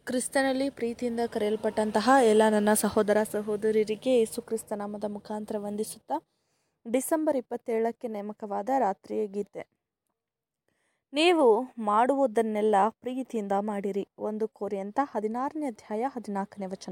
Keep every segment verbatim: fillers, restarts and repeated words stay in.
ಕ್ರಿಸ್ತನಲ್ಲಿ ಪ್ರೀತಿಯಿಂದ ಕರೆಯಲ್ಪಟ್ಟಂತಹ ಎಲ್ಲ ನನ್ನ ಸಹೋದರ ಸಹೋದರಿಯರಿಗೆ ಯೇಸು ಕ್ರಿಸ್ತ ನಾಮದ ಮುಖಾಂತರ ವಂದಿಸುತ್ತಾ ಡಿಸೆಂಬರ್ ಇಪ್ಪತ್ತೇಳಕ್ಕೆ ನೇಮಕವಾದ ರಾತ್ರಿಯ ಗೀತೆ. ನೀವು ಮಾಡುವುದನ್ನೆಲ್ಲ ಪ್ರೀತಿಯಿಂದ ಮಾಡಿರಿ. ಒಂದು ಕೊರಿಂಥ ಹದಿನಾರನೇ ಅಧ್ಯಾಯ ಹದಿನಾಲ್ಕನೇ ವಚನ.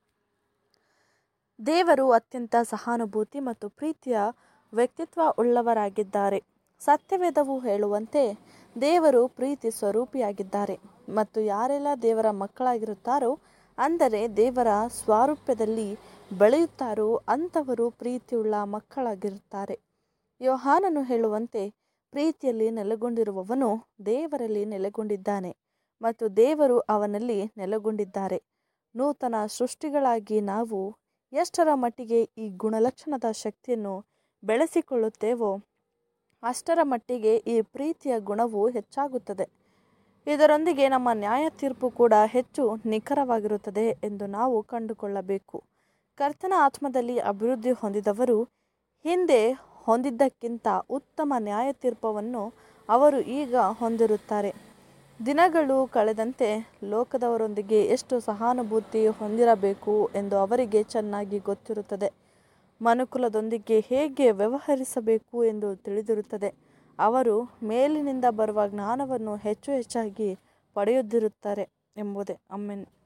ದೇವರು ಅತ್ಯಂತ ಸಹಾನುಭೂತಿ ಮತ್ತು ಪ್ರೀತಿಯ ವ್ಯಕ್ತಿತ್ವ ಉಳ್ಳವರಾಗಿದ್ದಾರೆ. ಸತ್ಯವೇದವು ಹೇಳುವಂತೆ ದೇವರು ಪ್ರೀತಿ ಸ್ವರೂಪಿಯಾಗಿದ್ದಾರೆ ಮತ್ತು ಯಾರೆಲ್ಲ ದೇವರ ಮಕ್ಕಳಾಗಿರುತ್ತಾರೋ, ಅಂದರೆ ದೇವರ ಸ್ವಾರೂಪ್ಯದಲ್ಲಿ ಬೆಳೆಯುತ್ತಾರೋ ಅಂಥವರು ಪ್ರೀತಿಯುಳ್ಳ ಮಕ್ಕಳಾಗಿರುತ್ತಾರೆ. ಯೋಹಾನನು ಹೇಳುವಂತೆ, ಪ್ರೀತಿಯಲ್ಲಿ ನೆಲೆಗೊಂಡಿರುವವನು ದೇವರಲ್ಲಿ ನೆಲೆಗೊಂಡಿದ್ದಾನೆ ಮತ್ತು ದೇವರು ಅವನಲ್ಲಿ ನೆಲೆಗೊಂಡಿದ್ದಾರೆ. ನೂತನ ಸೃಷ್ಟಿಗಳಾಗಿ ನಾವು ಎಷ್ಟರ ಮಟ್ಟಿಗೆ ಈ ಗುಣಲಕ್ಷಣದ ಶಕ್ತಿಯನ್ನು ಬೆಳೆಸಿಕೊಳ್ಳುತ್ತೇವೋ ಅಷ್ಟರ ಮಟ್ಟಿಗೆ ಈ ಪ್ರೀತಿಯ ಗುಣವು ಹೆಚ್ಚಾಗುತ್ತದೆ. ಇದರೊಂದಿಗೆ ನಮ್ಮ ನ್ಯಾಯ ತೀರ್ಪು ಕೂಡ ಹೆಚ್ಚು ನಿಖರವಾಗಿರುತ್ತದೆ ಎಂದು ನಾವು ಕಂಡುಕೊಳ್ಳಬೇಕು. ಕರ್ತನ ಆತ್ಮದಲ್ಲಿ ಅಭಿವೃದ್ಧಿ ಹೊಂದಿದವರು ಹಿಂದೆ ಹೊಂದಿದ್ದಕ್ಕಿಂತ ಉತ್ತಮ ನ್ಯಾಯ ತೀರ್ಪನ್ನು ಅವರು ಈಗ ಹೊಂದಿರುತ್ತಾರೆ. ದಿನಗಳು ಕಳೆದಂತೆ ಲೋಕದವರೊಂದಿಗೆ ಎಷ್ಟು ಸಹಾನುಭೂತಿ ಹೊಂದಿರಬೇಕು ಎಂದು ಅವರಿಗೆ ಚೆನ್ನಾಗಿ ಗೊತ್ತಿರುತ್ತದೆ. ಮನುಕುಲದೊಂದಿಗೆ ಹೇಗೆ ವ್ಯವಹರಿಸಬೇಕು ಎಂದು ತಿಳಿದಿರುತ್ತದೆ. ಅವರು ಮೇಲಿನಿಂದ ಬರುವ ಜ್ಞಾನವನ್ನು ಹೆಚ್ಚು ಹೆಚ್ಚಾಗಿ ಪಡೆಯುತ್ತಿರುತ್ತಾರೆ ಎಂಬುದೇ. ಆಮೆನ್.